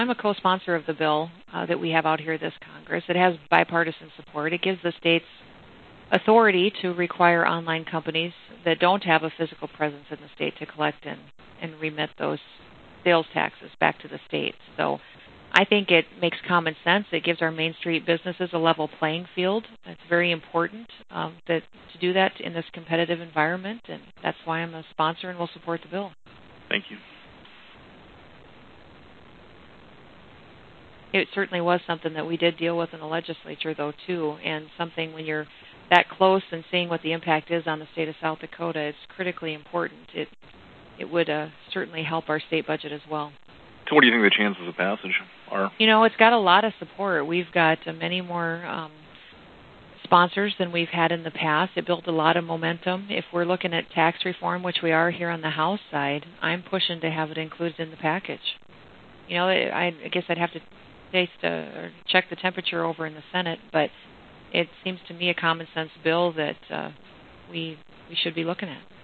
I'm a co-sponsor of the bill that we have out here this Congress. It has bipartisan support. It gives the states authority to require online companies that don't have a physical presence in the state to collect and remit those sales taxes back to the states. So I think it makes common sense. It gives our Main Street businesses a level playing field. It's very important to do that in this competitive environment, and that's why I'm a sponsor and will support the bill. Thank you. It certainly was something that we did deal with in the legislature, though, too, and something when you're that close and seeing what the impact is on the state of South Dakota, it's critically important. It would certainly help our state budget as well. So what do you think the chances of passage are? You know, it's got a lot of support. We've got many more sponsors than we've had in the past. It built a lot of momentum. If we're looking at tax reform, which we are here on the House side, I'm pushing to have it included in the package. You know, I guess I'd have to or check the temperature over in the Senate, but it seems to me a common sense bill that we should be looking at.